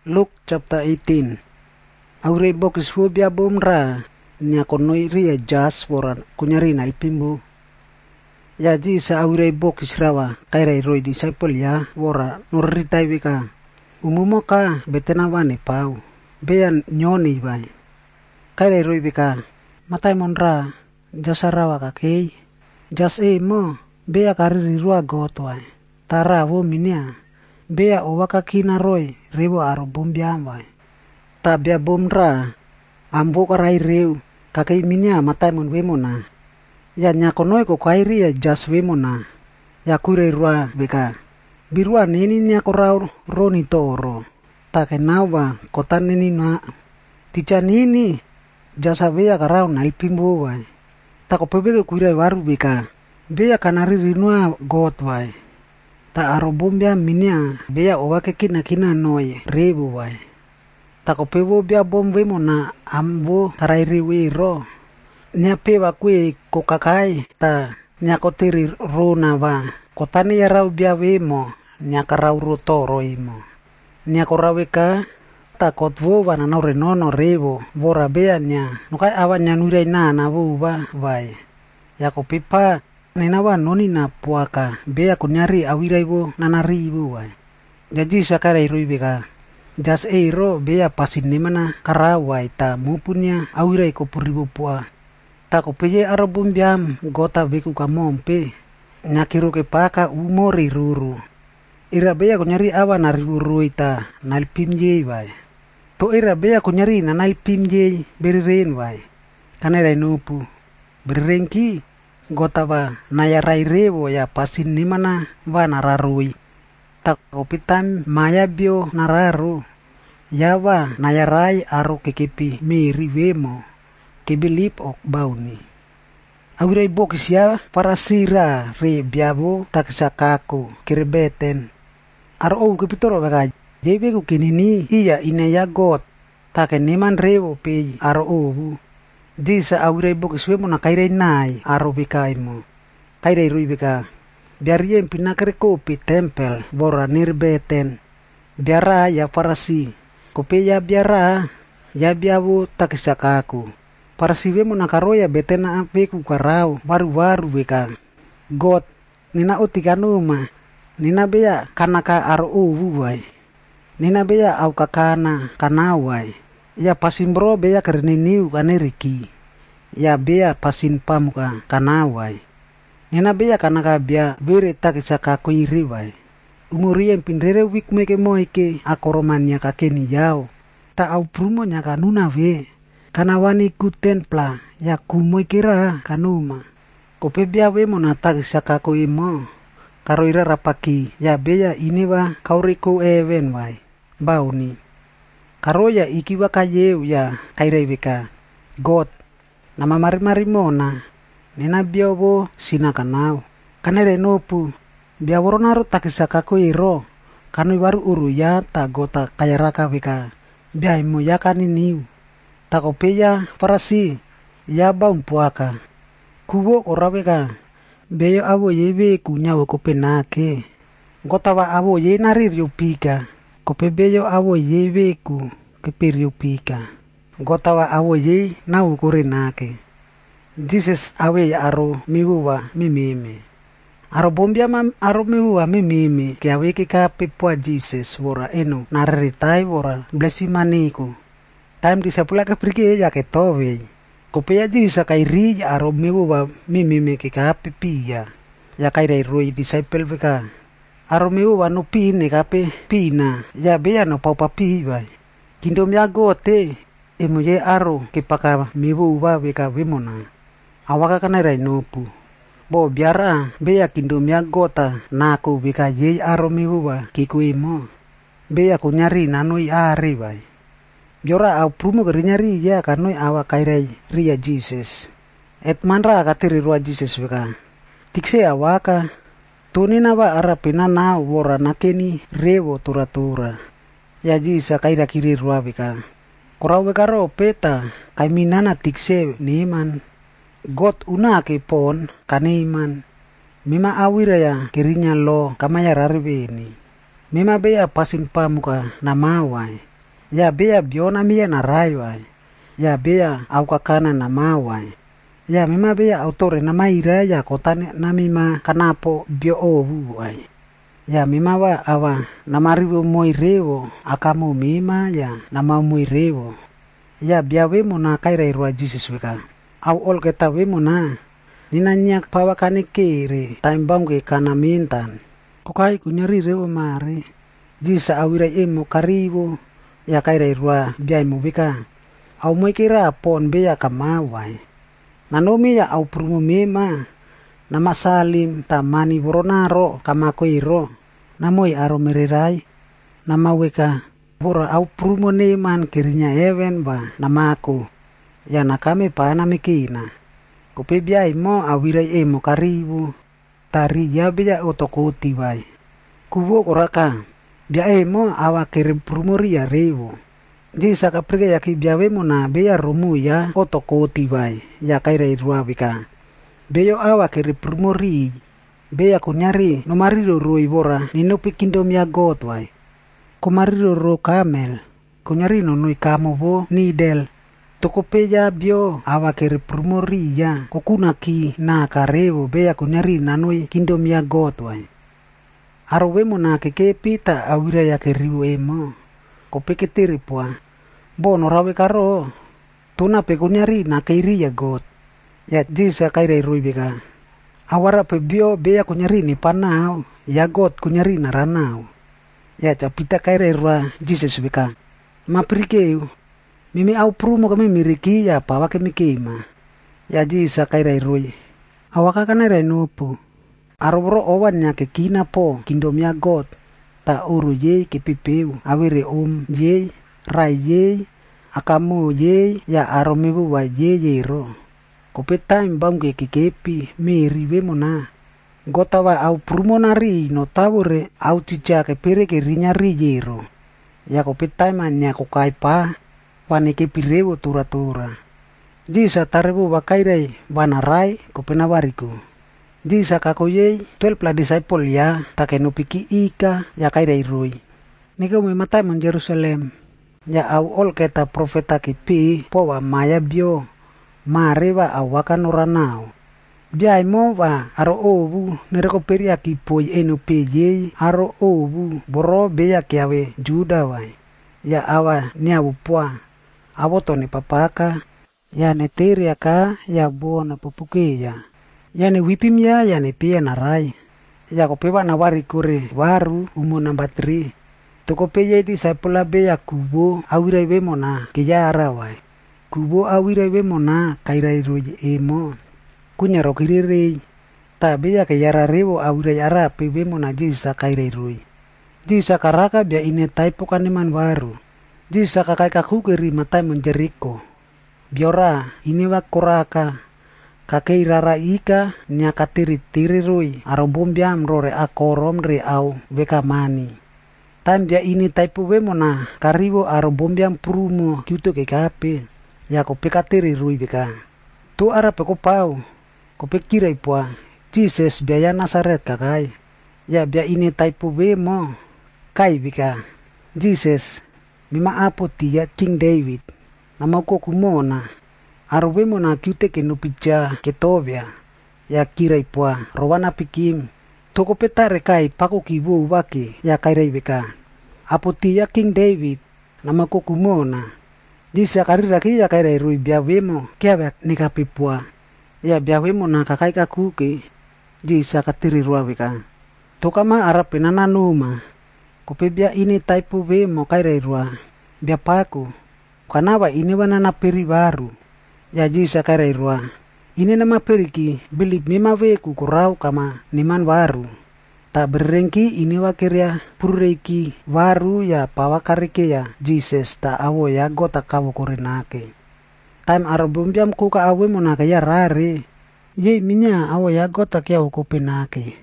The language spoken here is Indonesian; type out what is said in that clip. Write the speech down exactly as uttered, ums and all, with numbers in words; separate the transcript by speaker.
Speaker 1: Luke chapter eighteen. Aure bokis phobia bomra nya konoi ria jas voran kunyari na ipimbu. Ya ji sa aure bokis rawa kairai roi disciple ya wora nurritai wika. Umumo ka betena wane pau. Beyan nyoni bai. Kairai roi wika. Matai monra jasa rawa kakei. Jas e mo beya kariri rua gotwai. Tara wo minia. Beya owaka kina roi rewo aro bombiam bai. Ta bia bomra ambo karai reu kakei minia matai mon wemona. Ya nyakonoi ko kairi ya jas wemona. Ya kure rua beka. Birua nini nyakorau roni toro. Ta kenawa kota nini na. Tica nini jasa beya karau na ipimbo bai. Ta ko pebeke kure waru beka. Beya kanari rinua got bai. Ta aro bombia minia beya owake kina kina noi rebu bai. Ta ko pebo bia bombe mona ambo karai riwe ro. Nya pewa kue kokakai ta nya kotiri rona ba. Kotani ya rau bia wemo nya karau ro toro imo. Nya korawe ka ta kotwo wana no renono rebo bora bea nya nukai awan nya nurai na na bu ba bai. Ya ko pipa nena wa noni na puaka bea kunyari awirai bo nanari ibu bai. Jadi sakarai rui beka. Jas eiro bea pasin nemana karawai ta mupunya awirai ko puribu pua. Ta ko peye aro bumbiam gota beku kamompe. Nyakiru ke paka umori ruru. Ira bea kunyari awa naribu ruita nalpimje bai. To ira bea kunyari na nalpimje beriren bai. Kanerai nupu. Berirengki gota ba nayarai rewo ya pasin nimana ba nararui. Tak opitam maya bio nararu. Ya ba nayarai aro kekepi meri wemo. Kebilip ok bauni. Awirai bokis ya para sira re biabo takisakaku kirebeten. Aro ou kepitoro baka jebe ku kinini iya ine ya got. Take niman rewo pe aro ou. Disa awirai bokis wemo na kairai nai aro bikai mo. Kairai rui bika. Biar yen pinakare kopi tempel bora nirbeten. Biara ya farasi. Kopi ya biara ya biabu takisakaku. Farasi wemo na karoya betena apeku karau waru-waru bika. God nina utikanuma. Nina bea kanaka aro uwu wai. Nina bea au kakana kanawai. Ya pasin bro bea kareniniu kaneriki. Ya bea pasin pamuka kanawai. Nina bea kanaka bea bere takisakaku iri wai. Umurien pinrere wik meke moike akoromania kakeni yao. Ta au prumo nya kanuna we. Kanawani kuten pla ya kumoy kira kanuma. Kope bia we mona takisakaku imo. Karoira rapaki ya bea ini wa kauriko even wai. Bauni. Karoya ikiwa kayeu ya kairai beka. God. Nama mari-mari mona. Nena biobo sinakanau. Kanere nopu. Biaworo naru takisakaku iro. Kanu baru uru ya ta gota kayaraka beka. Biaimo ya kaniniu. Takopeya farasi. Ya baum puaka. Kubo orabeka. Beyo abo yebe kunyawo kopenake. Gota wa abo ye naririo pika. Kope beyo abo yebe ku keperio pika. Gota wa abo ye nau korenake. Jesus awe ya aro mibuwa mimime. Aro bombia mam aro mibuwa mimime. Ke awe ke ka pepua Jesus wora eno nareritai wora blessi maniku. Time disapula ke pergi ya ke towe. Kope ya jisa kairi ya aro mibuwa mimime ke ka pepia. Ya kairai roi disciple beka. Aro mibuwa no pine kape pina. Ya bea no pau papi bai. Kindom ya gote. Emoye aro ke paka mibuwa beka wemona. Awaka kanairai nopu. Bo biara bea kindom ya gota naku beka ye aro mibuwa kiku imo. Bea kunyari nanoi ari bai. Biora au prumo kerinyari ya kanoi awa kairai ria Jesus. Et manra katiri rua Jesus beka. Tikse awaka. Tuni nawa arapina na wora nakeni rewo tura-tura. Ya jisa kaira kiri rua beka. Korau beka ro peta. Kaiminana tikse niman. God una ke pon kaneiman. Mima awira ya kirinya lo kamaya raribeni. Mima bea pasin pamuka namawai. Ya bea biona mia na rai wai. Ya bea au kakana na mawai. Ya mima bea autore na maira ya kotane na mima kanapo bio ovu wai. Ya mima wa awa na marivo moirevo akamu mima ya na mau moirevo. Ya bia wemo na kaira irua Jesus wika. Au ol keta wemo na. Nina nyak pawa kane kere taimbang ke kana mintan. Kukai kunyari revo mare. Jisa awira emo karivo. Ya kaira irua bia emo wika. Au moi kira pon bea kamawai. Nanomi ya au prumo mema. Nama salim tamani boronaro kamakoiro. Namoi aro mererai. Nama weka. Bora au prumo neman kirinya even ba namako. Ya nakame pa namikina. Kope bia imo awirai emo karibu. Tari ya bia otokoti vai. Kubo koraka. Bia emo awa kere prumo ria revo. Jisa kaprige yaki bia wemo na bia romu ya otokoti vai. Ya kaira irua wika. Beyo awa kere prumo ri. Bea kunyari no mariro roi bora ni no pikindom ya God vai. Kumariro ro kamel. Kunyari no nui kamo bo ni del. Tokope ya bio awa kere prumo ri ya. Kokuna ki na karevo bea kunyari na nui kingdom ya God vai. Aro wemo na keke pita awira ya keriwo emo. Kope ketiri pua. Bono rawe karo. Tuna pe kunyari na keiri ya God. Ya jisa kaira irui bika. Awara pe bio bea kunyari ni panau. Ya God kunyari na ranau. Ya capita kaira irua Jesus bika. Maprikeu. Mimi au prumo kami miriki ya pawa kemi keima. Ya jisa kaira irui. Awaka kanera inupu. Arobro owan nya ke kina po kingdom ya God. Ta uru ye ke pipeu. Awere om ye. Rai ye. Akamu ye. Ya aromebu wa ye ye ro. Kope time bangke kekepi meri wemo na. Gota wa au prumo nari no tabure au ticha ke pere ke rinya ri yero. Ya kope time anya kokai pa. Wane ke pirewo tura-tura. Jisa tarebu wakairai wanarai kope nawariku. Jisa kakoyei twelve la disciple ya takenupiki ika ya kairai rui. Nika umimatai mon Jerusalem. Ya au ol keta profeta kipi po wa maya bio. Mareva awaka noranao. Biai mo wa aro ovu nereko peria ki poi enu peye aro ovu boro beya kiawe juda wai. Ya awa niawu pua. Aboto ni papaka. Ya neteria ka ya buona pupukeya. Ya ne wipimya ya ne pia narai. Ya kopewa na wari kure waru umu namba three. Toko peye disciple beya kubo awira wemo na kiya arawai. Kubo awira wemo na kairai roi emo. Kunya rokirirei. Ta beya ke yara rewo awira yara pe wemo na jisa kairai roi. Jisa karaka bia ine taipo kaneman waru. Jisa kakai kakukeri matai monjeriko. Biora ini wa koraka. Kakei rara ika nyaka tiri-tiri roi. Arobombiam rore akorom re au weka mani. Tam bia ini taipo wemo na karibo arobombiam prumo kiuto ke kape. Ya kope katiri roi weka. Tu ara peko pau. Kope kirai pua. Jesus biaya Nazaret kakai. Ya bia ini taipo wemo. Kai weka. Jesus. Mima apo tia King David. Nama ko kumona. Arwe mo na kiute ke nupicha ketobia. Ya kirai pua. Rowana pikim. Toko petare kai pako kibu waki. Ya kairai beka. Apo tia King David. Nama ko kumona. Disa karira ki ya kairai rui bia wemo. Kia wak nikapipua. Ya bia wemo na kakai kakuke. Disa katiri rua beka. Toka ma arape nananuma. Kope bia ini taipu wemo kairai rua. Bia paku. Kanawa ini wana na peri baru. Ya jisa kairai rua. Ini nama periki. Bilip mima weku kurau kama niman baru. Ta berengki ini wakiria purreiki baru ya pawakarike ya. Jesus ta awo ya gota kawo korenake. Time arabumbiam kuka awe monaka ya rare. Ye minya awo ya gota kia ukopenake.